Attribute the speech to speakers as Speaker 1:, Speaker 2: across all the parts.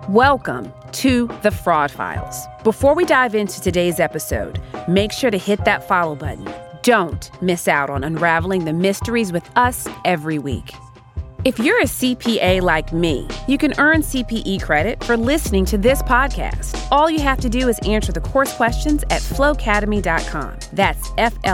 Speaker 1: Welcome to The Fraud Files. Before we dive into today's episode, make sure to hit that follow button. Don't miss out on unraveling the mysteries with us every week. If you're a CPA like me, you can earn CPE credit for listening to this podcast. All you have to do is answer the course questions at flowcademy.com. That's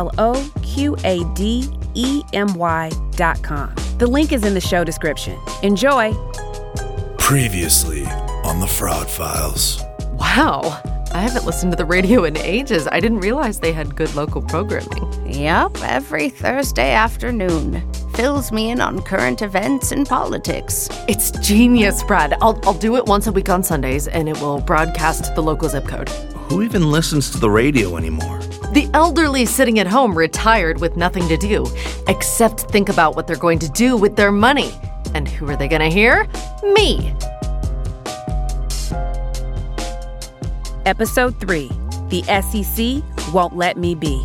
Speaker 1: FLOQADEMY.com. The link is in the show description. Enjoy.
Speaker 2: Previously on The Fraud Files.
Speaker 3: Wow, I haven't listened to the radio in ages. I didn't realize they had good local programming.
Speaker 4: Yep, every Thursday afternoon. Fills me in on current events and politics.
Speaker 3: It's genius, Brad. I'll do it once a week on Sundays, and it will broadcast the local zip code.
Speaker 2: Who even listens to the radio anymore?
Speaker 3: The elderly sitting at home, retired with nothing to do, except think about what they're going to do with their money. And who are they going to hear? Me.
Speaker 1: Episode 3, The SEC Won't Let Me Be.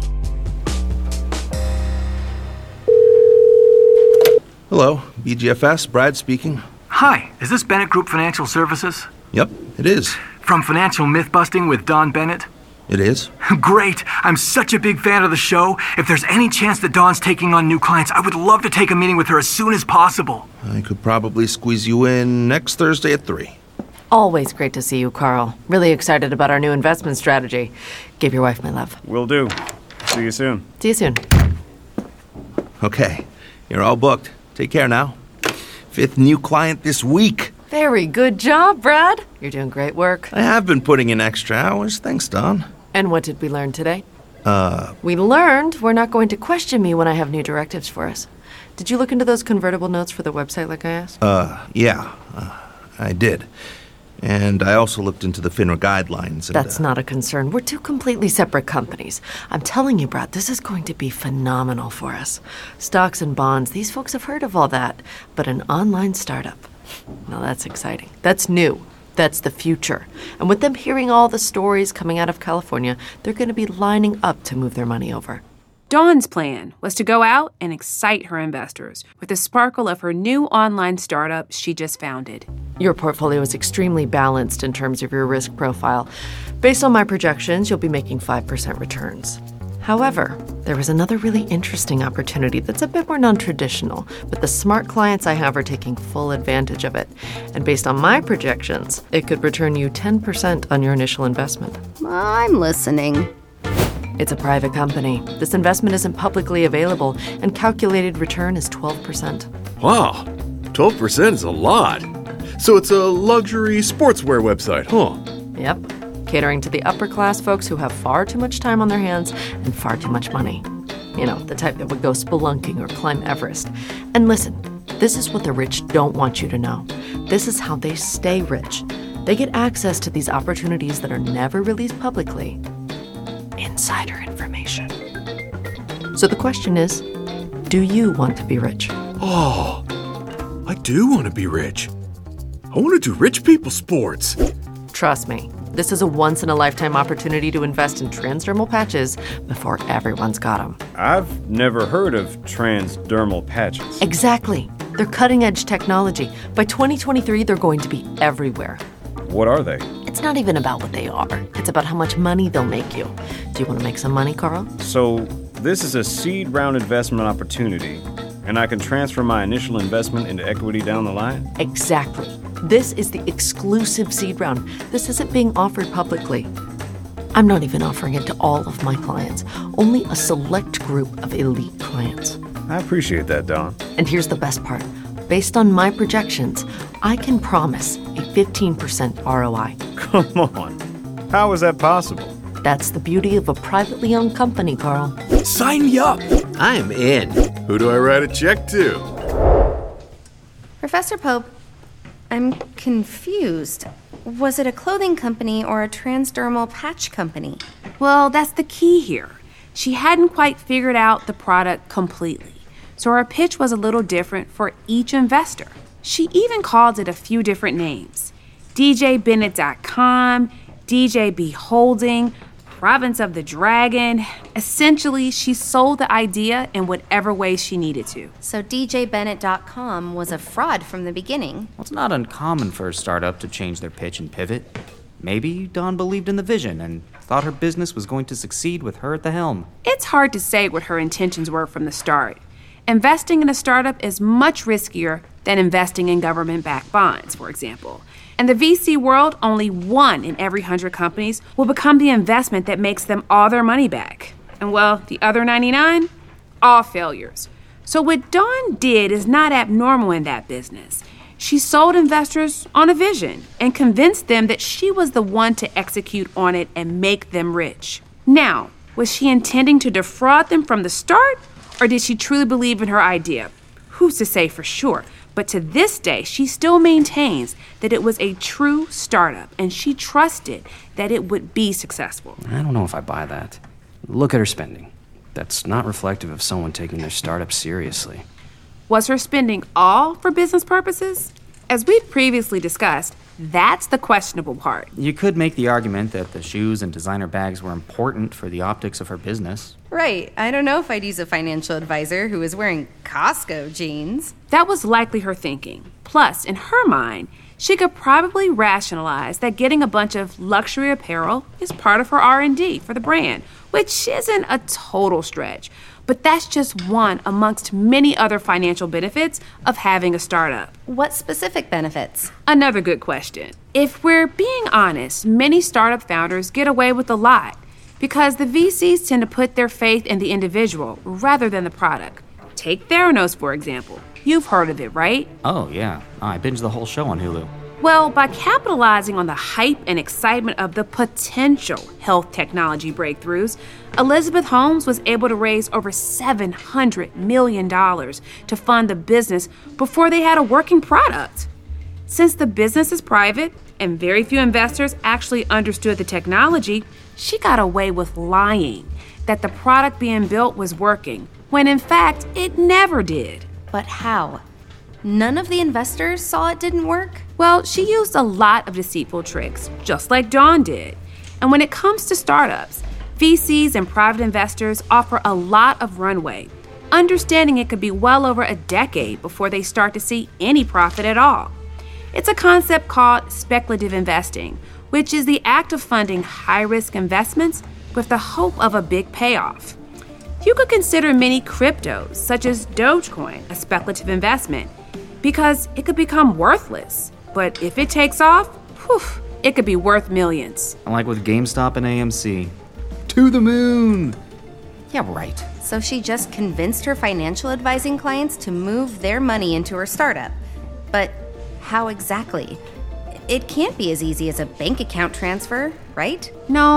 Speaker 2: Hello, BGFS, Brad speaking.
Speaker 5: Hi, is this Bennett Group Financial Services?
Speaker 2: Yep, it is.
Speaker 5: From Financial Myth-Busting with Dawn Bennett?
Speaker 2: It is.
Speaker 5: Great! I'm such a big fan of the show. If there's any chance that Dawn's taking on new clients, I would love to take a meeting with her as soon as possible.
Speaker 2: I could probably squeeze you in next Thursday at 3.
Speaker 3: Always great to see you, Carl. Really excited about our new investment strategy. Give your wife my love.
Speaker 6: Will do. See you soon.
Speaker 3: See you soon.
Speaker 2: Okay, you're all booked. Take care now. 5th new client this week.
Speaker 3: Very good job, Brad. You're doing great work.
Speaker 2: I have been putting in extra hours. Thanks, Don.
Speaker 3: And what did we learn today? We learned we're not going to question me when I have new directives for us. Did you look into those convertible notes for the website like I asked?
Speaker 2: Yeah, I did. And I also looked into the FINRA guidelines. And,
Speaker 3: That's not a concern. We're two completely separate companies. I'm telling you, Brad, this is going to be phenomenal for us. Stocks and bonds, these folks have heard of all that. But an online startup, now that's exciting. That's new. That's the future. And with them hearing all the stories coming out of California, they're going to be lining up to move their money over.
Speaker 1: Dawn's plan was to go out and excite her investors with the sparkle of her new online startup she just founded.
Speaker 3: Your portfolio is extremely balanced in terms of your risk profile. Based on my projections, you'll be making 5% returns. However, there is another really interesting opportunity that's a bit more non-traditional, but the smart clients I have are taking full advantage of it. And based on my projections, it could return you 10% on your initial investment.
Speaker 4: I'm listening.
Speaker 3: It's a private company. This investment isn't publicly available, and calculated return is 12%.
Speaker 7: Wow, 12% is a lot. So it's a luxury sportswear website, huh?
Speaker 3: Yep, catering to the upper class folks who have far too much time on their hands and far too much money. You know, the type that would go spelunking or climb Everest. And listen, this is what the rich don't want you to know. This is how they stay rich. They get access to these opportunities that are never released publicly. Insider information. So the question is, do you want to be rich?
Speaker 7: Oh, I do want to be rich. I want to do rich people sports.
Speaker 3: Trust me, this is a once-in-a-lifetime opportunity to invest in transdermal patches before everyone's got them.
Speaker 6: I've never heard of transdermal patches.
Speaker 3: Exactly. They're cutting-edge technology. By 2023, they're going to be everywhere.
Speaker 6: What are they?
Speaker 3: It's not even about what they are. It's about how much money they'll make you. Do you want to make some money, Carl?
Speaker 6: So, this is a seed round investment opportunity, and I can transfer my initial investment into equity down the line?
Speaker 3: Exactly. This is the exclusive seed round. This isn't being offered publicly. I'm not even offering it to all of my clients, only a select group of elite clients.
Speaker 6: I appreciate that, Dawn.
Speaker 3: And here's the best part. Based on my projections, I can promise a 15% ROI.
Speaker 6: Come on. How is that possible?
Speaker 3: That's the beauty of a privately owned company, Carl.
Speaker 7: Sign me up.
Speaker 2: I'm in.
Speaker 7: Who do I write a check to?
Speaker 8: Professor Pope, I'm confused. Was it a clothing company or a transdermal patch company?
Speaker 1: Well, that's the key here. She hadn't quite figured out the product completely, so her pitch was a little different for each investor. She even called it a few different names. DJBennett.com, DJB Holding, province of the dragon. Essentially, she sold the idea in whatever way she needed to.
Speaker 8: So DJBennett.com was a fraud from the beginning.
Speaker 9: Well, it's not uncommon for a startup to change their pitch and pivot. Maybe Dawn believed in the vision and thought her business was going to succeed with her at the helm.
Speaker 1: It's hard to say what her intentions were from the start. Investing in a startup is much riskier than investing in government-backed bonds, for example. In the VC world, only 1 in every 100 companies will become the investment that makes them all their money back. And well, the other 99, all failures. So what Dawn did is not abnormal in that business. She sold investors on a vision and convinced them that she was the one to execute on it and make them rich. Now, was she intending to defraud them from the start, or did she truly believe in her idea? Who's to say for sure? But to this day, she still maintains that it was a true startup, and she trusted that it would be successful.
Speaker 9: I don't know if I buy that. Look at her spending. That's not reflective of someone taking their startup seriously.
Speaker 1: Was her spending all for business purposes? As we've previously discussed, that's the questionable part.
Speaker 9: You could make the argument that the shoes and designer bags were important for the optics of her business.
Speaker 8: Right. I don't know if I'd use a financial advisor who was wearing Costco jeans.
Speaker 1: That was likely her thinking. Plus, in her mind, she could probably rationalize that getting a bunch of luxury apparel is part of her R&D for the brand, which isn't a total stretch. But that's just one amongst many other financial benefits of having a startup.
Speaker 8: What specific benefits?
Speaker 1: Another good question. If we're being honest, many startup founders get away with a lot because the VCs tend to put their faith in the individual rather than the product. Take Theranos, for example. You've heard of it, right?
Speaker 9: Oh, yeah. I binged the whole show on Hulu.
Speaker 1: Well, by capitalizing on the hype and excitement of the potential health technology breakthroughs, Elizabeth Holmes was able to raise over $700 million to fund the business before they had a working product. Since the business is private and very few investors actually understood the technology, she got away with lying that the product being built was working, when in fact it never did.
Speaker 8: But how? None of the investors saw it didn't work?
Speaker 1: Well, she used a lot of deceitful tricks, just like Dawn did. And when it comes to startups, VCs and private investors offer a lot of runway, understanding it could be well over a decade before they start to see any profit at all. It's a concept called speculative investing, which is the act of funding high-risk investments with the hope of a big payoff. You could consider many cryptos, such as Dogecoin, a speculative investment, because it could become worthless. But if it takes off, it could be worth millions.
Speaker 9: Like with GameStop and AMC. To the moon! Yeah, right.
Speaker 8: So she just convinced her financial advising clients to move their money into her startup. But how exactly? It can't be as easy as a bank account transfer, right?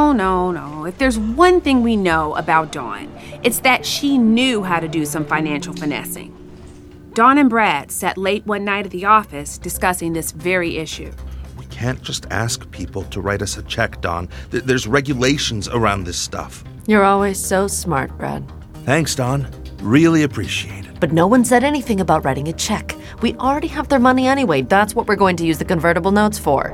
Speaker 1: No. If there's one thing we know about Dawn, it's that she knew how to do some financial finessing. Dawn and Brad sat late one night at the office discussing this very issue.
Speaker 2: We can't just ask people to write us a check, Dawn. There's regulations around this stuff.
Speaker 3: You're always so smart, Brad.
Speaker 2: Thanks, Dawn. Really appreciate it.
Speaker 3: But no one said anything about writing a check. We already have their money anyway. That's what we're going to use the convertible notes for.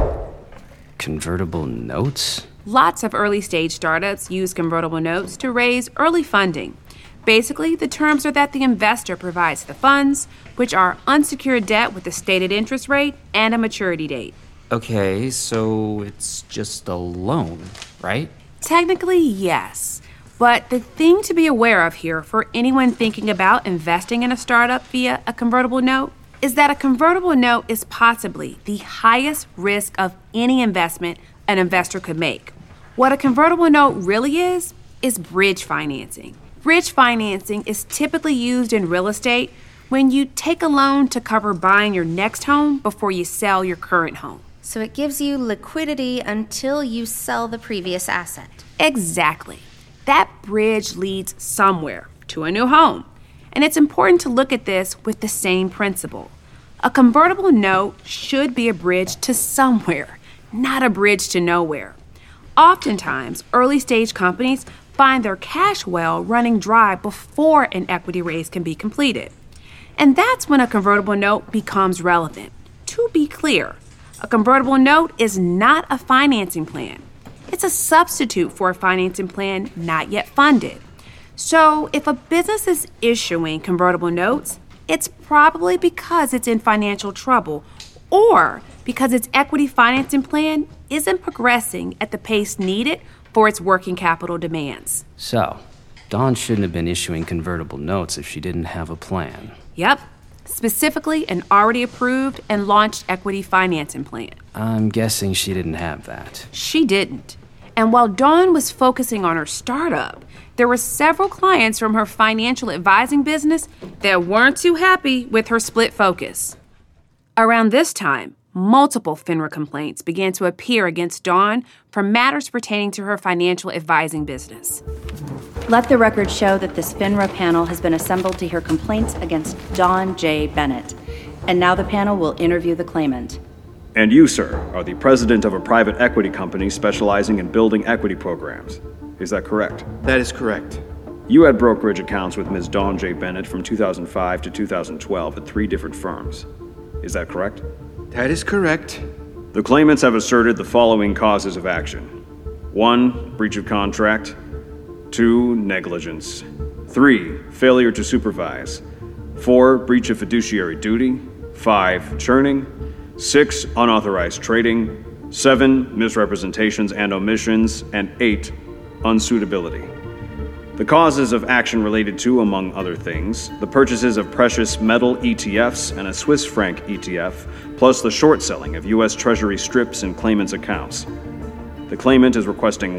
Speaker 9: Convertible notes?
Speaker 1: Lots of early-stage startups use convertible notes to raise early funding. Basically, the terms are that the investor provides the funds, which are unsecured debt with a stated interest rate and a maturity date.
Speaker 9: Okay, so it's just a loan, right?
Speaker 1: Technically, yes. But the thing to be aware of here for anyone thinking about investing in a startup via a convertible note is that a convertible note is possibly the highest risk of any investment an investor could make. What a convertible note really is bridge financing. Bridge financing is typically used in real estate when you take a loan to cover buying your next home before you sell your current home.
Speaker 8: So it gives you liquidity until you sell the previous asset.
Speaker 1: Exactly. That bridge leads somewhere, to a new home. And it's important to look at this with the same principle. A convertible note should be a bridge to somewhere, not a bridge to nowhere. Oftentimes, early-stage companies find their cash well running dry before an equity raise can be completed. And that's when a convertible note becomes relevant. To be clear, a convertible note is not a financing plan. it's a substitute for a financing plan not yet funded. So if a business is issuing convertible notes, it's probably because it's in financial trouble or because its equity financing plan isn't progressing at the pace needed for its working capital demands.
Speaker 9: So, Dawn shouldn't have been issuing convertible notes if she didn't have a plan.
Speaker 1: Yep. Specifically, an already approved and launched equity financing plan.
Speaker 9: I'm guessing she didn't have that.
Speaker 1: She didn't. And while Dawn was focusing on her startup, there were several clients from her financial advising business that weren't too happy with her split focus. Around this time, multiple FINRA complaints began to appear against Dawn for matters pertaining to her financial advising business.
Speaker 10: Let the record show that this FINRA panel has been assembled to hear complaints against Dawn J. Bennett. And now the panel will interview the claimant.
Speaker 6: And you, sir, are the president of a private equity company specializing in building equity programs. Is that correct?
Speaker 7: That is correct.
Speaker 6: You had brokerage accounts with Ms. Dawn J. Bennett from 2005 to 2012 at 3 different firms. Is that correct?
Speaker 7: That is correct.
Speaker 6: The claimants have asserted the following causes of action. 1, breach of contract. 2, negligence. 3, failure to supervise. 4, breach of fiduciary duty. 5, churning. 6, unauthorized trading. 7, misrepresentations and omissions. And 8, unsuitability. The causes of action related to, among other things, the purchases of precious metal ETFs and a Swiss franc ETF, plus the short selling of U.S. Treasury strips in claimant's accounts. The claimant is requesting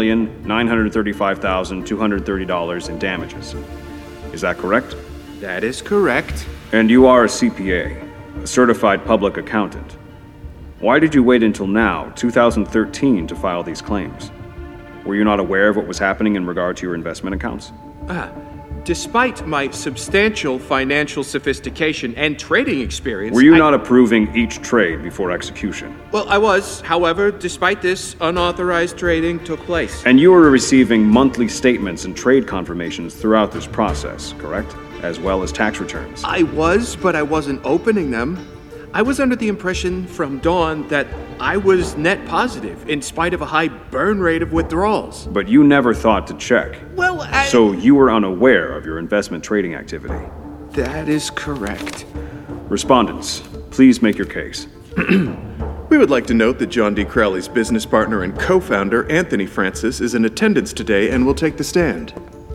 Speaker 6: $1,935,230 in damages. Is that correct?
Speaker 7: That is correct.
Speaker 6: And you are a CPA, a certified public accountant. Why did you wait until now, 2013, to file these claims? Were you not aware of what was happening in regard to your investment accounts?
Speaker 11: Despite my substantial financial sophistication and trading experience...
Speaker 6: Were you not approving each trade before execution?
Speaker 11: Well, I was. However, despite this, unauthorized trading took place.
Speaker 6: And you were receiving monthly statements and trade confirmations throughout this process, correct? As well as tax returns.
Speaker 11: I was, but I wasn't opening them. I was under the impression from Dawn that I was net positive in spite of a high burn rate of withdrawals.
Speaker 6: But you never thought to check.
Speaker 11: Well,
Speaker 6: So you were unaware of your investment trading activity.
Speaker 11: That is correct.
Speaker 6: Respondents, please make your case.
Speaker 7: We would like to note that John D. Crowley's business partner and co-founder, Anthony Francis, is in attendance today and will take the stand.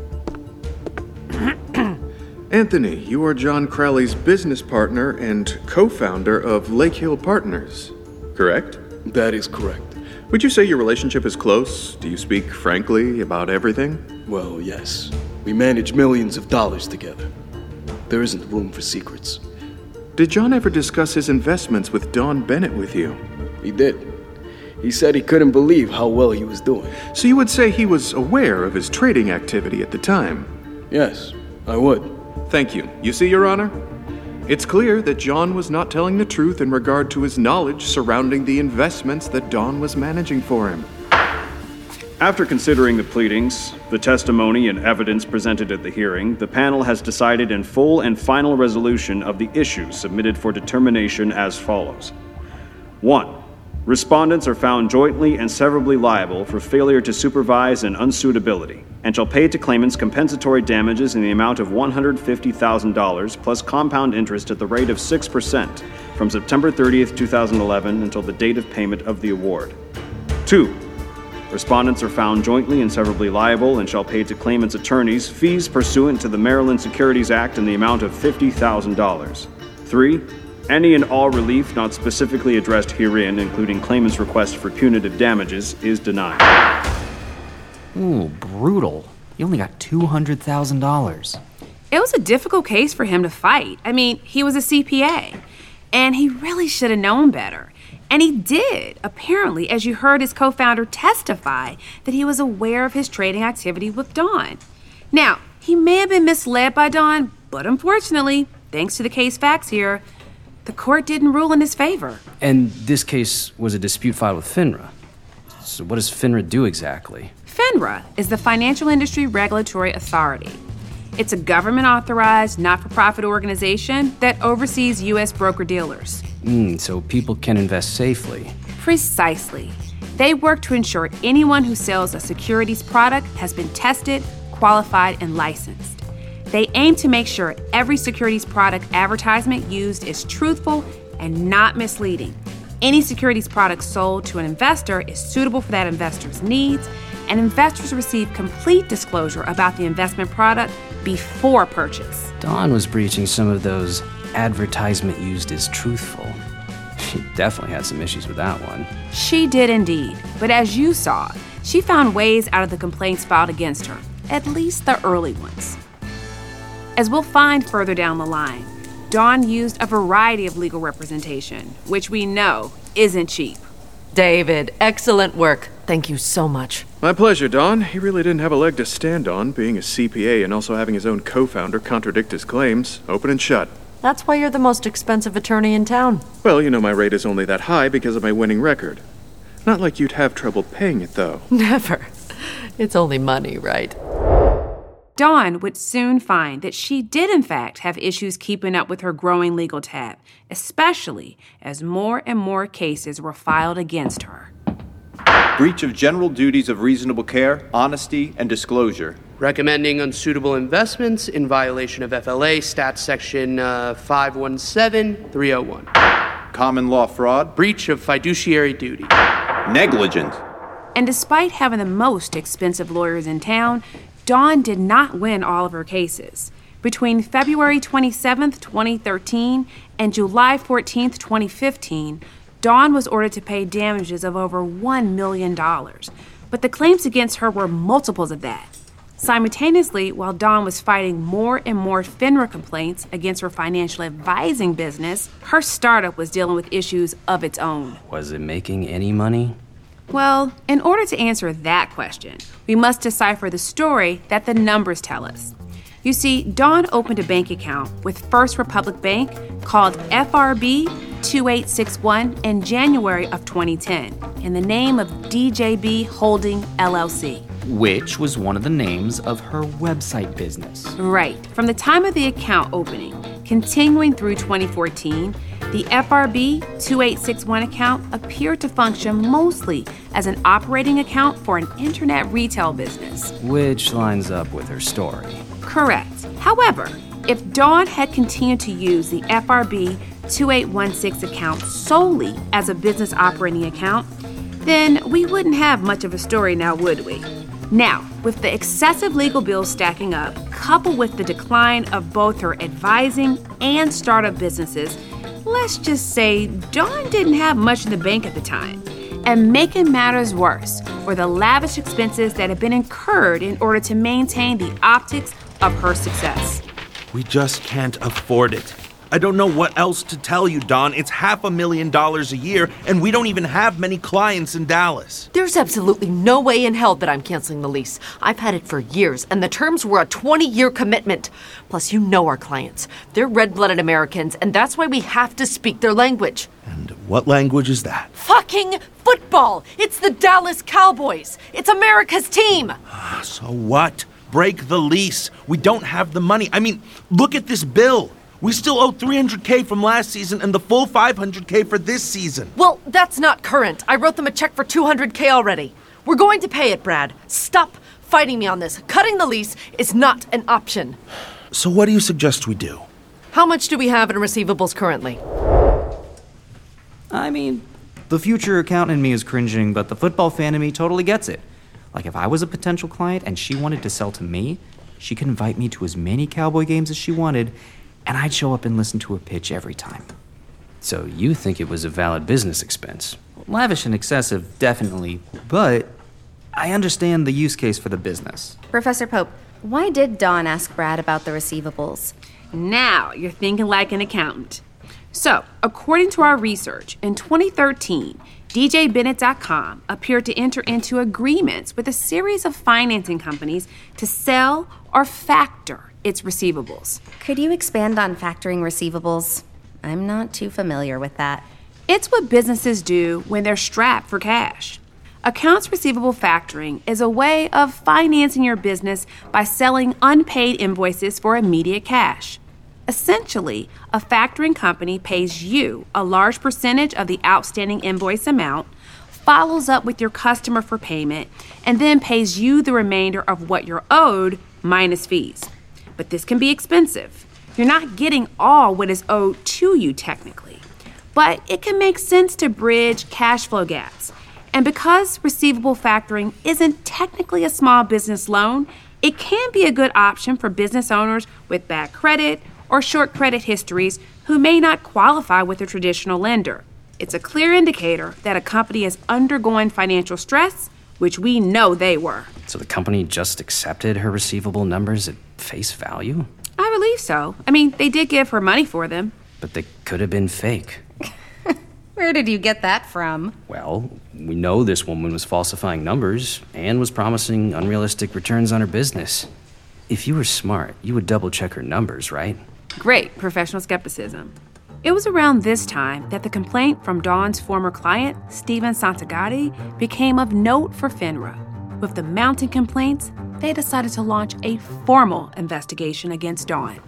Speaker 7: Anthony, you are John Crowley's business partner and co-founder of Lake Hill Partners, correct?
Speaker 12: That is correct.
Speaker 7: Would you say your relationship is close? Do you speak frankly about everything?
Speaker 12: Well, yes. We manage millions of dollars together. There isn't room for secrets.
Speaker 7: Did John ever discuss his investments with Dawn Bennett with you?
Speaker 12: He did. He said he couldn't believe how well he was doing.
Speaker 7: So you would say he was aware of his trading activity at the time?
Speaker 12: Yes, I would.
Speaker 7: Thank you. You see, Your Honor? It's clear that John was not telling the truth in regard to his knowledge surrounding the investments that Dawn was managing for him.
Speaker 6: After considering the pleadings, the testimony and evidence presented at the hearing, the panel has decided in full and final resolution of the issues submitted for determination as follows. 1. Respondents are found jointly and severably liable for failure to supervise and unsuitability, and shall pay to claimants compensatory damages in the amount of $150,000 plus compound interest at the rate of 6% from September 30th, 2011 until the date of payment of the award. 2. Respondents are found jointly and severably liable and shall pay to claimants' attorneys fees pursuant to the Maryland Securities Act in the amount of $50,000. 3. Any and all relief not specifically addressed herein, including claimant's request for punitive damages, is denied.
Speaker 9: Ooh, brutal. He only got $200,000.
Speaker 1: It was a difficult case for him to fight. I mean, he was a CPA, and he really should have known better. And he did, apparently, as you heard his co-founder testify, that he was aware of his trading activity with Dawn. Now, he may have been misled by Dawn, but unfortunately, thanks to the case facts here, the court didn't rule in his favor.
Speaker 9: And this case was a dispute filed with FINRA. So what does FINRA do exactly?
Speaker 1: FINRA is the Financial Industry Regulatory Authority. It's a government-authorized, not-for-profit organization that oversees U.S. broker-dealers.
Speaker 9: So people can invest safely.
Speaker 1: Precisely. They work to ensure anyone who sells a securities product has been tested, qualified, and licensed. They aim to make sure every securities product advertisement used is truthful and not misleading. Any securities product sold to an investor is suitable for that investor's needs, and investors receive complete disclosure about the investment product before purchase.
Speaker 13: Dawn was breaching some of those advertisement used as truthful. She definitely had some issues with that one.
Speaker 1: She did indeed, but as you saw, she found ways out of the complaints filed against her, at least the early ones. As we'll find further down the line, Dawn used a variety of legal representation, which we know isn't cheap.
Speaker 3: David, excellent work. Thank you so much.
Speaker 7: My pleasure, Don. He really didn't have a leg to stand on, being a CPA and also having his own co-founder contradict his claims, open and shut.
Speaker 3: That's why you're the most expensive attorney in town.
Speaker 7: Well, you know my rate is only that high because of my winning record. Not like you'd have trouble paying it, though.
Speaker 3: Never. It's only money, right?
Speaker 1: Dawn would soon find that she did in fact have issues keeping up with her growing legal tab, especially as more and more cases were filed against her.
Speaker 14: Breach of general duties of reasonable care, honesty, and disclosure.
Speaker 15: Recommending unsuitable investments in violation of FLA Stat Section 517301.
Speaker 14: Common law fraud.
Speaker 15: Breach of fiduciary duty.
Speaker 14: Negligent.
Speaker 1: And despite having the most expensive lawyers in town, Dawn did not win all of her cases. Between February 27, 2013 and July 14, 2015, Dawn was ordered to pay damages of over $1 million. But the claims against her were multiples of that. Simultaneously, while Dawn was fighting more and more FINRA complaints against her financial advising business, her startup was dealing with issues of its own.
Speaker 13: Was it making any money?
Speaker 1: Well, in order to answer that question, we must decipher the story that the numbers tell us. You see, Dawn opened a bank account with First Republic Bank called FRB 2861 in January of 2010 in the name of DJB Holding LLC.
Speaker 9: Which was one of the names of her website business.
Speaker 1: Right. From the time of the account opening, continuing through 2014, the FRB 2861 account appeared to function mostly as an operating account for an internet retail business.
Speaker 13: Which lines up with her story.
Speaker 1: Correct. However, if Dawn had continued to use the FRB 2816 account solely as a business operating account, then we wouldn't have much of a story now, would we? Now, with the excessive legal bills stacking up, coupled with the decline of both her advising and startup businesses, let's just say Dawn didn't have much in the bank at the time. And making matters worse were the lavish expenses that had been incurred in order to maintain the optics of her success.
Speaker 2: We just can't afford it. I don't know what else to tell you, Dawn. It's $500,000 a year, and we don't even have many clients in Dallas.
Speaker 3: There's absolutely no way in hell that I'm canceling the lease. I've had it for years, and the terms were a 20-year commitment. Plus, you know our clients. They're red-blooded Americans, and that's why we have to speak their language.
Speaker 2: And what language is that?
Speaker 3: Fucking football! It's the Dallas Cowboys! It's America's team!
Speaker 2: So what? Break the lease. We don't have the money. I mean, look at this bill. We still owe $300K from last season and the full $500K for this season.
Speaker 3: Well, that's not current. I wrote them a check for $200K already. We're going to pay it, Brad. Stop fighting me on this. Cutting the lease is not an option.
Speaker 2: So what do you suggest we do?
Speaker 3: How much do we have in receivables currently?
Speaker 9: I mean, the future accountant in me is cringing, but the football fan in me totally gets it. Like, if I was a potential client and she wanted to sell to me, she could invite me to as many Cowboy games as she wanted, and I'd show up and listen to her pitch every time.
Speaker 13: So you think it was a valid business expense?
Speaker 9: Lavish and excessive, definitely, but I understand the use case for the business.
Speaker 8: Professor Pope, why did Dawn ask Brad about the receivables?
Speaker 1: Now you're thinking like an accountant. So, according to our research, in 2013, DJBennett.com appeared to enter into agreements with a series of financing companies to sell or factor its receivables.
Speaker 8: Could you expand on factoring receivables? I'm not too familiar with that.
Speaker 1: It's what businesses do when they're strapped for cash. Accounts receivable factoring is a way of financing your business by selling unpaid invoices for immediate cash. Essentially, a factoring company pays you a large percentage of the outstanding invoice amount, follows up with your customer for payment, and then pays you the remainder of what you're owed minus fees. But this can be expensive. You're not getting all what is owed to you technically, but it can make sense to bridge cash flow gaps. And because receivable factoring isn't technically a small business loan, it can be a good option for business owners with bad credit or short credit histories who may not qualify with a traditional lender. It's a clear indicator that a company is undergoing financial stress, which we know they were.
Speaker 13: So the company just accepted her receivable numbers at face value?
Speaker 1: I believe so. I mean, they did give her money for them.
Speaker 13: But they could have been fake.
Speaker 8: Where did you get that from?
Speaker 13: Well, we know this woman was falsifying numbers and was promising unrealistic returns on her business. If you were smart, you would double-check her numbers, right?
Speaker 1: Great professional skepticism. It was around this time that the complaint from Dawn's former client, Steven Santagati, became of note for FINRA. With the mounting complaints, they decided to launch a formal investigation against Dawn.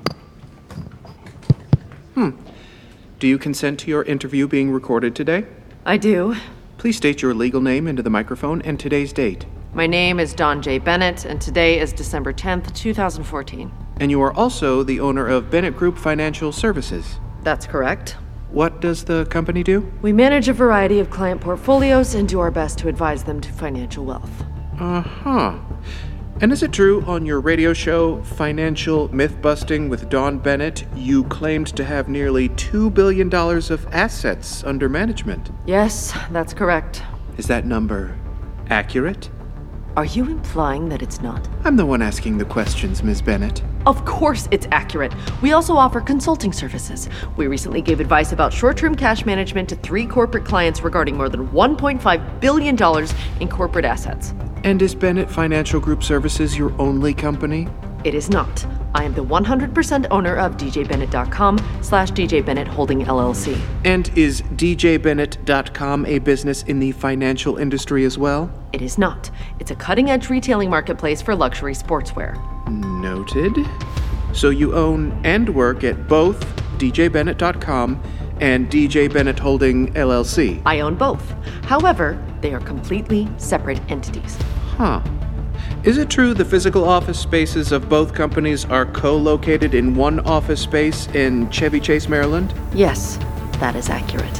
Speaker 7: Do you consent to your interview being recorded today?
Speaker 3: I do.
Speaker 7: Please state your legal name into the microphone and today's date.
Speaker 3: My name is Dawn J. Bennett, and today is December 10th, 2014.
Speaker 7: And you are also the owner of Bennett Group Financial Services.
Speaker 3: That's correct.
Speaker 7: What does the company do?
Speaker 3: We manage a variety of client portfolios and do our best to advise them to financial wealth.
Speaker 7: Uh-huh. And is it true on your radio show, Financial Myth-Busting with Dawn Bennett, you claimed to have nearly $2 billion of assets under management?
Speaker 3: Yes, that's correct.
Speaker 7: Is that number accurate?
Speaker 3: Are you implying that it's not?
Speaker 7: I'm the one asking the questions, Ms. Bennett.
Speaker 3: Of course it's accurate. We also offer consulting services. We recently gave advice about short-term cash management to 3 corporate clients regarding more than $1.5 billion in corporate assets.
Speaker 7: And is Bennett Financial Group Services your only company?
Speaker 3: It is not. I am the 100% owner of DJBennett.com/DJ Bennett Holding LLC.
Speaker 7: And is DJBennett.com a business in the financial industry as well?
Speaker 3: It is not. It's a cutting-edge retailing marketplace for luxury sportswear.
Speaker 7: Noted. So you own and work at both DJBennett.com and DJ Bennett Holding LLC?
Speaker 3: I own both. However, they are completely separate entities.
Speaker 7: Huh. Is it true the physical office spaces of both companies are co-located in one office space in Chevy Chase, Maryland?
Speaker 3: Yes, that is accurate.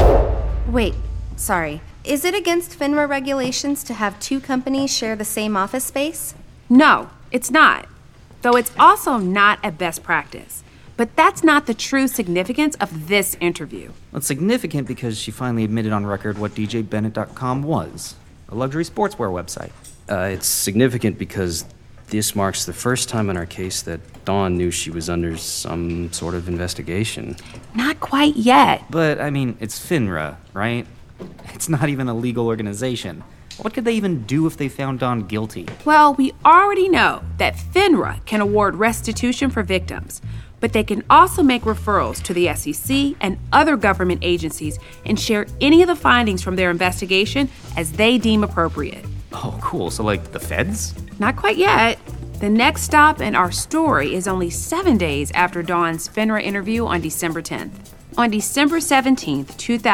Speaker 8: Wait, sorry. Is it against FINRA regulations to have 2 companies share the same office space?
Speaker 1: No, it's not. Though it's also not a best practice. But that's not the true significance of this interview.
Speaker 9: It's significant because she finally admitted on record what DJBennett.com was, a luxury sportswear website.
Speaker 13: It's significant because this marks the first time in our case that Dawn knew she was under some sort of investigation.
Speaker 1: Not quite yet.
Speaker 9: But, I mean, it's FINRA, right? It's not even a legal organization. What could they even do if they found Dawn guilty?
Speaker 1: Well, we already know that FINRA can award restitution for victims, but they can also make referrals to the SEC and other government agencies and share any of the findings from their investigation as they deem appropriate.
Speaker 9: Oh, cool. So, like, the feds?
Speaker 1: Not quite yet. The next stop in our story is only 7 days after Dawn's FINRA interview on December 10th. On December 17th,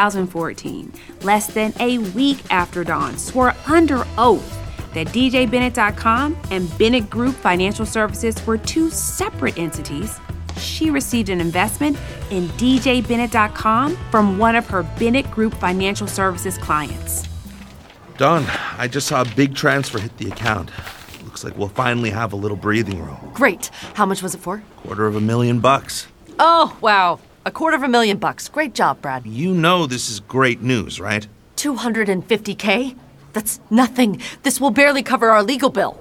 Speaker 1: 2014, less than a week after Dawn swore under oath that DJBennett.com and Bennett Group Financial Services were 2 separate entities, she received an investment in DJBennett.com from one of her Bennett Group Financial Services clients.
Speaker 2: Dawn, I just saw a big transfer hit the account. Looks like we'll finally have a little breathing room.
Speaker 3: Great. How much was it for?
Speaker 2: $250,000.
Speaker 3: Oh, wow. $250,000. Great job, Brad.
Speaker 2: You know this is great news, right?
Speaker 3: $250K? That's nothing. This will barely cover our legal bill.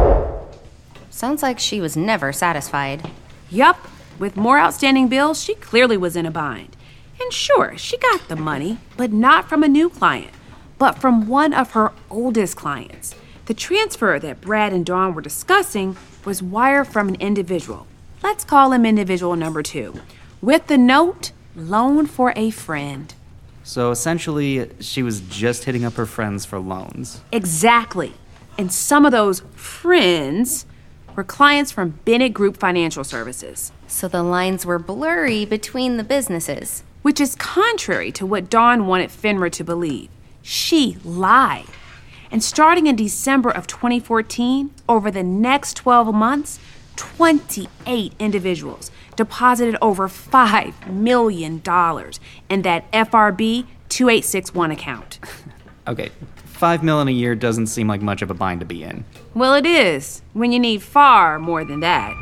Speaker 8: Sounds like she was never satisfied.
Speaker 1: Yup. With more outstanding bills, she clearly was in a bind. And sure, she got the money, but not from a new client, but from one of her oldest clients. The transfer that Brad and Dawn were discussing was wired from an individual. Let's call him individual number 2. With the note, loan for a friend.
Speaker 9: So essentially, she was just hitting up her friends for loans.
Speaker 1: Exactly. And some of those friends were clients from Bennett Group Financial Services.
Speaker 8: So the lines were blurry between the businesses.
Speaker 1: Which is contrary to what Dawn wanted FINRA to believe. She lied. And starting in December of 2014, over the next 12 months, 28 individuals deposited over $5 million in that FRB 2861 account.
Speaker 9: Okay, $5 million a year doesn't seem like much of a bind to be in.
Speaker 1: Well, it is, when you need far more than that.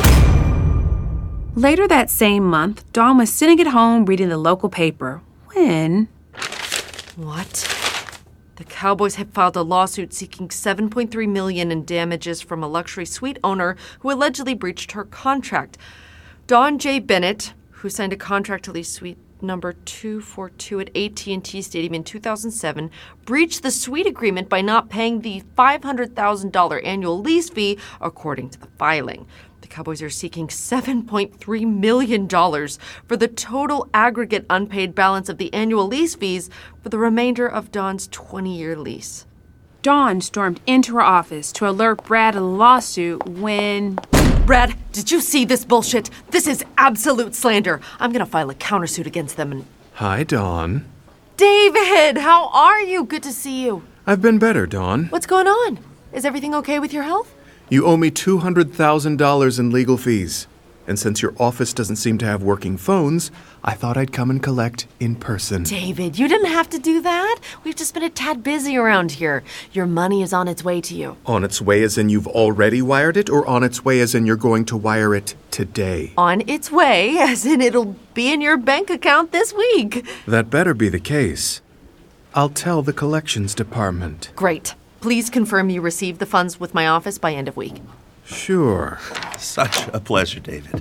Speaker 1: Later that same month, Dawn was sitting at home reading the local paper when...
Speaker 3: What? The Cowboys had filed a lawsuit seeking $7.3 million in damages from a luxury suite owner who allegedly breached her contract. Dawn J. Bennett, who signed a contract to lease suite number 242 at AT&T Stadium in 2007, breached the suite agreement by not paying the $500,000 annual lease fee, according to the filing. The Cowboys are seeking $7.3 million for the total aggregate unpaid balance of the annual lease fees for the remainder of Dawn's 20-year lease.
Speaker 1: Dawn stormed into her office to alert Brad of the lawsuit when...
Speaker 3: Brad, did you see this bullshit? This is absolute slander. I'm gonna file a countersuit against them and...
Speaker 11: Hi, Dawn.
Speaker 3: David, how are you? Good to see you.
Speaker 11: I've been better, Dawn.
Speaker 3: What's going on? Is everything okay with your health?
Speaker 11: You owe me $200,000 in legal fees. And since your office doesn't seem to have working phones, I thought I'd come and collect in person.
Speaker 3: David, you didn't have to do that. We've just been a tad busy around here. Your money is on its way to you.
Speaker 11: On its way as in you've already wired it, or on its way as in you're going to wire it today?
Speaker 3: On its way, as in it'll be in your bank account this week.
Speaker 11: That better be the case. I'll tell the collections department.
Speaker 3: Great. Please confirm you received the funds with my office by end of week.
Speaker 11: Sure.
Speaker 2: Such a pleasure, David.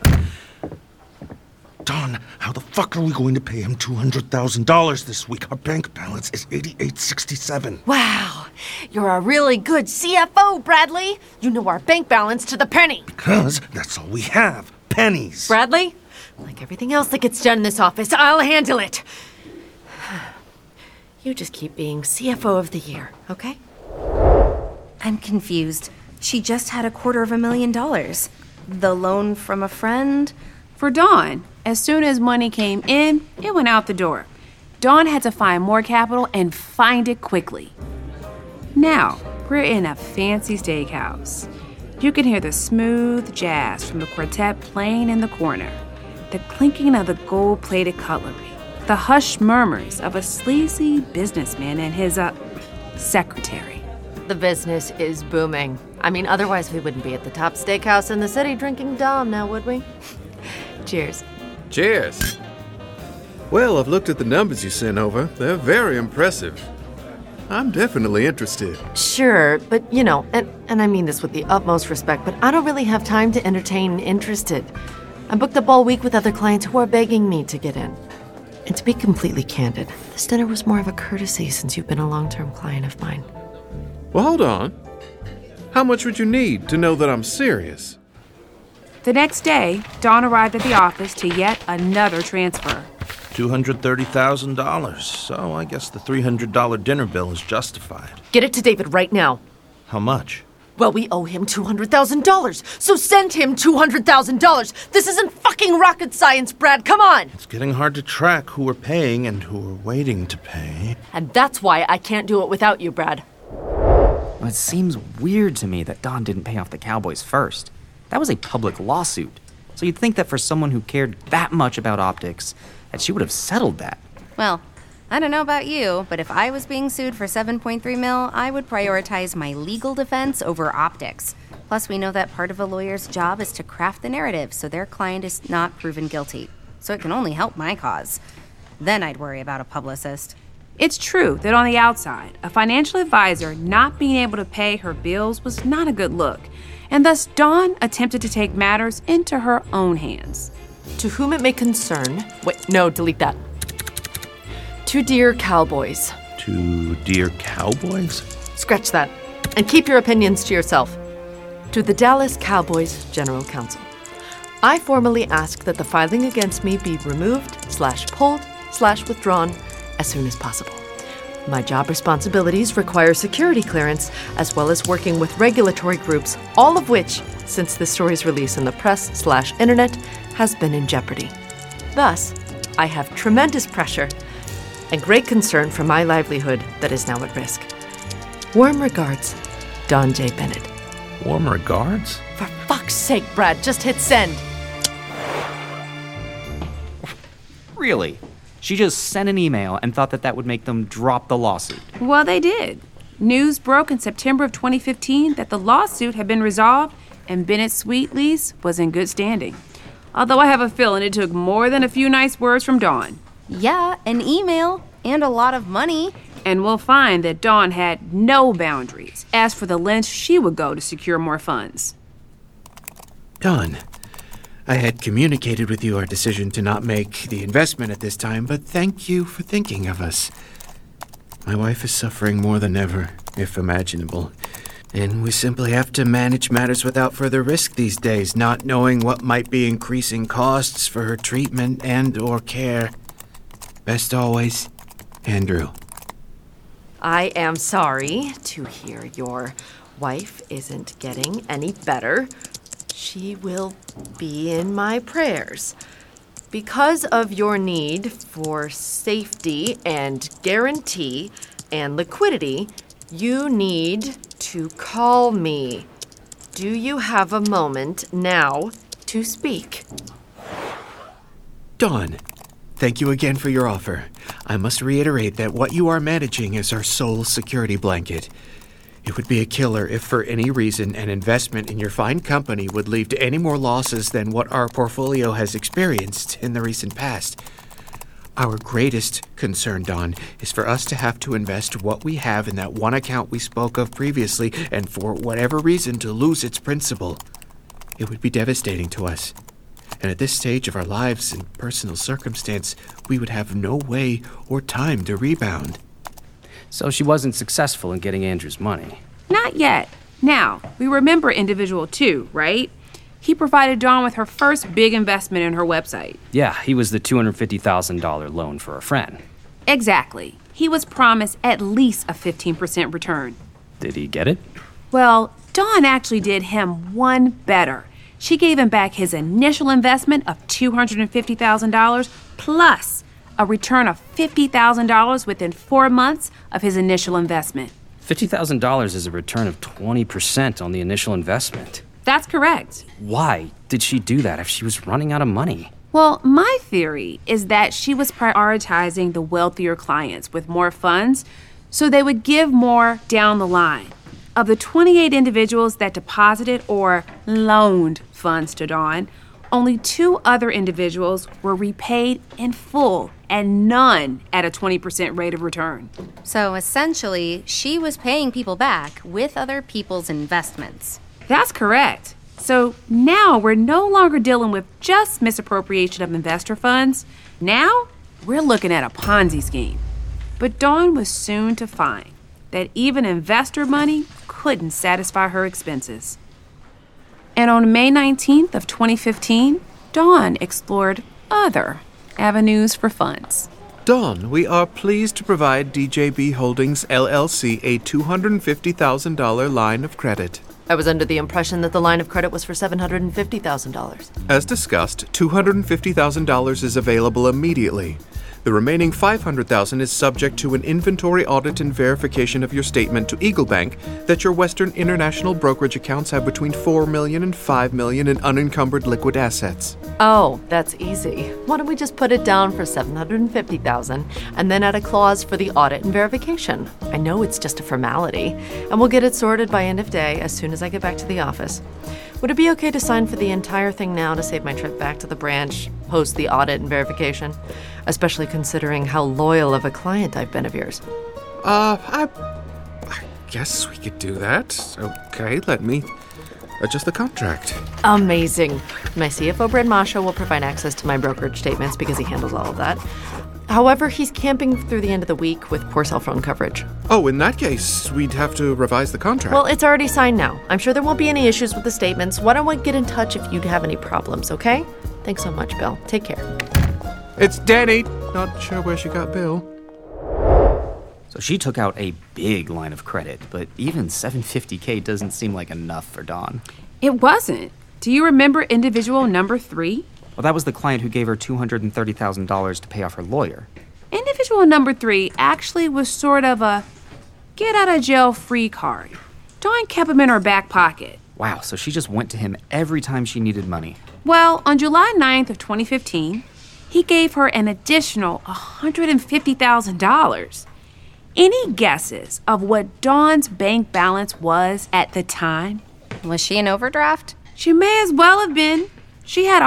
Speaker 2: Dawn, how the fuck are we going to pay him $200,000 this week? Our bank balance is $88.67.
Speaker 3: Wow, you're a really good CFO, Bradley. You know our bank balance to the penny.
Speaker 2: Because that's all we have, pennies.
Speaker 3: Bradley, like everything else that gets done in this office, I'll handle it. You just keep being CFO of the year, okay?
Speaker 8: I'm confused. She just had $250,000. The loan from a friend?
Speaker 1: For Dawn, as soon as money came in, it went out the door. Dawn had to find more capital and find it quickly. Now, we're in a fancy steakhouse. You can hear the smooth jazz from the quartet playing in the corner, the clinking of the gold-plated cutlery, the hushed murmurs of a sleazy businessman and his, secretary.
Speaker 3: The business is booming. I mean, otherwise we wouldn't be at the top steakhouse in the city drinking Dom now, would we? Cheers.
Speaker 11: Cheers. Well, I've looked at the numbers you sent over. They're very impressive. I'm definitely interested.
Speaker 3: Sure, but you know, and I mean this with the utmost respect, but I don't really have time to entertain interested. I'm booked up all week with other clients who are begging me to get in. And to be completely candid, this dinner was more of a courtesy since you've been a long-term client of mine.
Speaker 11: Well, hold on. How much would you need to know that I'm serious?
Speaker 1: The next day, Dawn arrived at the office to yet another transfer.
Speaker 2: $230,000. So I guess the $300 dinner bill is justified.
Speaker 3: Get it to David right now.
Speaker 2: How much?
Speaker 3: Well, we owe him $200,000, so send him $200,000. This isn't fucking rocket science, Brad. Come on.
Speaker 2: It's getting hard to track who we're paying and who we're waiting to pay.
Speaker 3: And that's why I can't do it without you, Brad.
Speaker 9: Well, it seems weird to me that Dawn didn't pay off the Cowboys first. That was a public lawsuit. So you'd think that for someone who cared that much about optics, that she would have settled that.
Speaker 8: Well, I don't know about you, but if I was being sued for $7.3 million, I would prioritize my legal defense over optics. Plus, we know that part of a lawyer's job is to craft the narrative so their client is not proven guilty. So it can only help my cause. Then I'd worry about a publicist.
Speaker 1: It's true that on the outside, a financial advisor not being able to pay her bills was not a good look, and thus Dawn attempted to take matters into her own hands.
Speaker 3: To whom it may concern... Wait, no, delete that. To dear Cowboys.
Speaker 2: To dear Cowboys?
Speaker 3: Scratch that. And keep your opinions to yourself. To the Dallas Cowboys General Counsel. I formally ask that the filing against me be removed/pulled/withdrawn as soon as possible. My job responsibilities require security clearance, as well as working with regulatory groups, all of which, since the story's release in the press/internet, has been in jeopardy. Thus, I have tremendous pressure and great concern for my livelihood that is now at risk. Warm regards, Dawn J. Bennett.
Speaker 2: Warm regards?
Speaker 3: For fuck's sake, Brad, just hit send.
Speaker 9: Really? She just sent an email and thought that would make them drop the lawsuit.
Speaker 1: Well, they did. News broke in September of 2015 that the lawsuit had been resolved and Bennett's suite lease was in good standing. Although I have a feeling it took more than a few nice words from Dawn.
Speaker 8: Yeah, an email and a lot of money.
Speaker 1: And we'll find that Dawn had no boundaries as for the lengths she would go to secure more funds.
Speaker 11: Dawn, I had communicated with you our decision to not make the investment at this time, but thank you for thinking of us. My wife is suffering more than ever, if imaginable. And we simply have to manage matters without further risk these days, not knowing what might be increasing costs for her treatment and/or care. Best always, Andrew.
Speaker 3: I am sorry to hear your wife isn't getting any better. She will be in my prayers. Because of your need for safety and guarantee and liquidity, you need to call me. Do you have a moment now to speak?
Speaker 11: Dawn, thank you again for your offer. I must reiterate that what you are managing is our sole security blanket. It would be a killer if for any reason an investment in your fine company would lead to any more losses than what our portfolio has experienced in the recent past. Our greatest concern, Dawn, is for us to have to invest what we have in that one account we spoke of previously and for whatever reason to lose its principal. It would be devastating to us. And at this stage of our lives and personal circumstance, we would have no way or time to rebound.
Speaker 13: So she wasn't successful in getting Andrew's money.
Speaker 1: Not yet. Now, we remember Individual 2, right? He provided Dawn with her first big investment in her website.
Speaker 13: Yeah, he was the $250,000 loan for a friend.
Speaker 1: Exactly. He was promised at least a 15% return.
Speaker 13: Did he get it?
Speaker 1: Well, Dawn actually did him one better. She gave him back his initial investment of $250,000 plus a return of $50,000 within 4 months of his initial investment.
Speaker 13: $50,000 is a return of 20% on the initial investment.
Speaker 1: That's correct.
Speaker 13: Why did she do that if she was running out of money?
Speaker 1: Well, my theory is that she was prioritizing the wealthier clients with more funds so they would give more down the line. Of the 28 individuals that deposited or loaned funds to Dawn, only 2 other individuals were repaid in full and none at a 20% rate of return.
Speaker 8: So essentially, she was paying people back with other people's investments.
Speaker 1: That's correct. So now we're no longer dealing with just misappropriation of investor funds. Now we're looking at a Ponzi scheme. But Dawn was soon to find that even investor money couldn't satisfy her expenses. And on May 19th of 2015, Dawn explored other avenues for funds.
Speaker 11: Dawn, we are pleased to provide DJB Holdings LLC a $250,000 line of credit.
Speaker 3: I was under the impression that the line of credit was for $750,000.
Speaker 11: As discussed, $250,000 is available immediately. The remaining $500,000 is subject to an inventory audit and verification of your statement to Eagle Bank that your Western International brokerage accounts have between $4 million and $5 million in unencumbered liquid assets.
Speaker 3: Oh, that's easy. Why don't we just put it down for $750,000 and then add a clause for the audit and verification? I know it's just a formality, and we'll get it sorted by end of day as soon as I get back to the office. Would it be okay to sign for the entire thing now to save my trip back to the branch, post the audit and verification? Especially considering how loyal of a client I've been of yours.
Speaker 11: I guess we could do that. Okay, let me adjust the contract.
Speaker 3: Amazing. My CFO, Brad Masha, will provide access to my brokerage statements because he handles all of that. However, he's camping through the end of the week with poor cell phone coverage.
Speaker 11: Oh, in that case, we'd have to revise the contract.
Speaker 3: Well, it's already signed now. I'm sure there won't be any issues with the statements. Why don't we get in touch if you'd have any problems, okay? Thanks so much, Bill. Take care.
Speaker 11: It's Danny. Not sure where she got Bill.
Speaker 9: So she took out a big line of credit, but even $750K doesn't seem like enough for Dawn.
Speaker 1: It wasn't. Do you remember individual number 3?
Speaker 9: Well, that was the client who gave her $230,000 to pay off her lawyer.
Speaker 1: Individual individual number 3 actually was sort of a get-out-of-jail-free card. Dawn kept him in her back pocket.
Speaker 9: Wow, so she just went to him every time she needed money.
Speaker 1: Well, on July 9th of 2015, he gave her an additional $150,000. Any guesses of what Dawn's bank balance was at the time?
Speaker 8: Was she in overdraft?
Speaker 1: She may as well have been. She had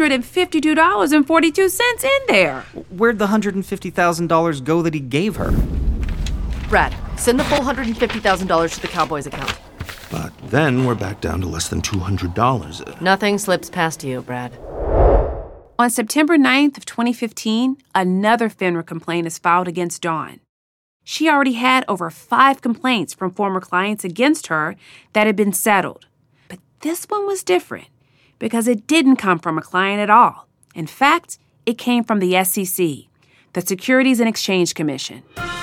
Speaker 1: $152.42 in there.
Speaker 9: Where'd the $150,000 go that he gave her?
Speaker 3: Brad, send the full $150,000 to the Cowboys account.
Speaker 2: But then we're back down to less than $200.
Speaker 3: Nothing slips past you, Brad.
Speaker 1: On September 9th of 2015, another FINRA complaint is filed against Dawn. She already had over 5 complaints from former clients against her that had been settled. But this one was different because it didn't come from a client at all. In fact, it came from the SEC, the Securities and Exchange Commission.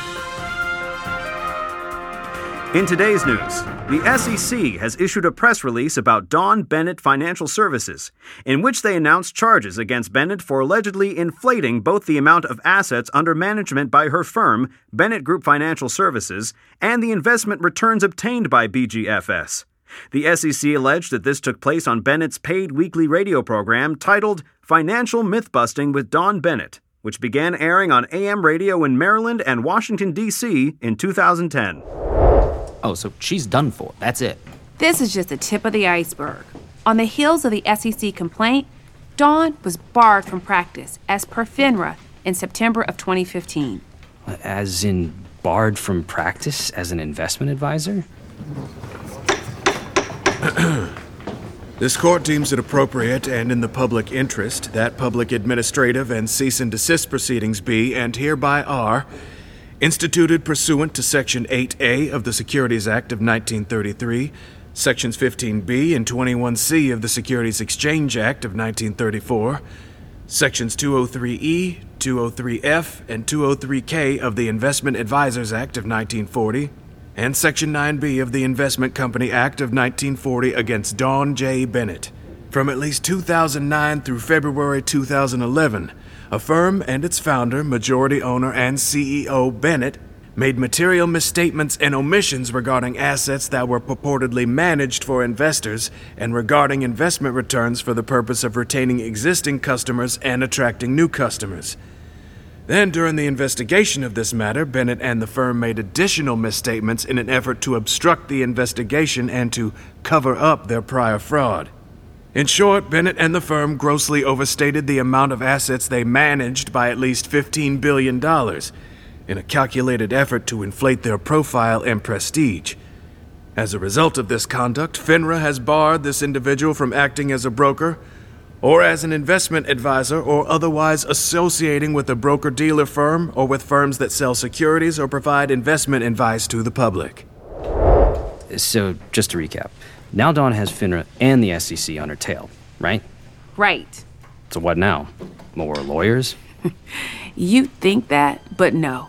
Speaker 16: In today's news, the SEC has issued a press release about Dawn Bennett Financial Services, in which they announced charges against Bennett for allegedly inflating both the amount of assets under management by her firm, Bennett Group Financial Services, and the investment returns obtained by BGFS. The SEC alleged that this took place on Bennett's paid weekly radio program titled Financial Myth-Busting with Dawn Bennett, which began airing on AM radio in Maryland and Washington, D.C. in 2010.
Speaker 9: Oh, so she's done for. That's it.
Speaker 1: This is just the tip of the iceberg. On the heels of the SEC complaint, Dawn was barred from practice as per FINRA in September of 2015.
Speaker 13: As in barred from practice as an investment advisor?
Speaker 11: This court deems it appropriate and in the public interest that public administrative and cease and desist proceedings be, and hereby are, instituted pursuant to Section 8A of the Securities Act of 1933, Sections 15B and 21C of the Securities Exchange Act of 1934, Sections 203E, 203F, and 203K of the Investment Advisors Act of 1940, and Section 9B of the Investment Company Act of 1940 against Dawn J. Bennett. From at least 2009 through February 2011, a firm and its founder, majority owner, and CEO Bennett made material misstatements and omissions regarding assets that were purportedly managed for investors and regarding investment returns for the purpose of retaining existing customers and attracting new customers. Then, during the investigation of this matter, Bennett and the firm made additional misstatements in an effort to obstruct the investigation and to cover up their prior fraud. In short, Bennett and the firm grossly overstated the amount of assets they managed by at least $15 billion in a calculated effort to inflate their profile and prestige. As a result of this conduct, FINRA has barred this individual from acting as a broker or as an investment advisor or otherwise associating with a broker-dealer firm or with firms that sell securities or provide investment advice to the public.
Speaker 13: So, just to recap, now Dawn has FINRA and the SEC on her tail, right?
Speaker 1: Right.
Speaker 13: So what now? More lawyers?
Speaker 1: You think that, but no.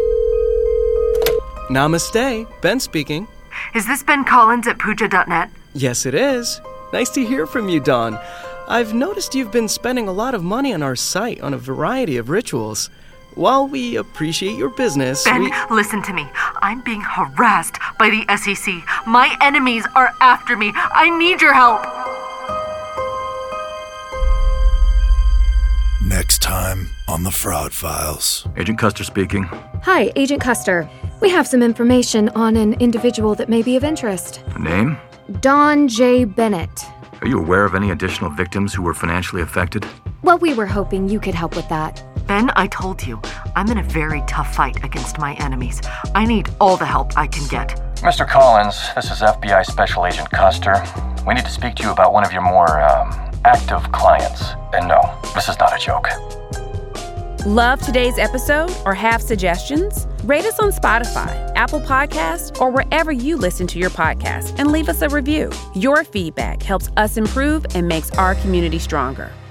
Speaker 17: Namaste. Ben speaking.
Speaker 18: Is this Ben Collins at Puja.net?
Speaker 17: Yes, it is. Nice to hear from you, Dawn. I've noticed you've been spending a lot of money on our site on a variety of rituals. While we appreciate your business,
Speaker 18: Ben, listen to me. I'm being harassed by the SEC. My enemies are after me. I need your help.
Speaker 19: Next time on The Fraud Files.
Speaker 20: Agent Custer speaking.
Speaker 21: Hi, Agent Custer. We have some information on an individual that may be of interest.
Speaker 20: Name?
Speaker 21: Dawn J. Bennett.
Speaker 20: Are you aware of any additional victims who were financially affected?
Speaker 21: Well, we were hoping you could help with that.
Speaker 18: Ben, I told you, I'm in a very tough fight against my enemies. I need all the help I can get.
Speaker 22: Mr. Collins, this is FBI Special Agent Custer. We need to speak to you about one of your more, active clients. And no, this is not a joke.
Speaker 1: Love today's episode or have suggestions? Rate us on Spotify, Apple Podcasts, or wherever you listen to your podcast and leave us a review. Your feedback helps us improve and makes our community stronger.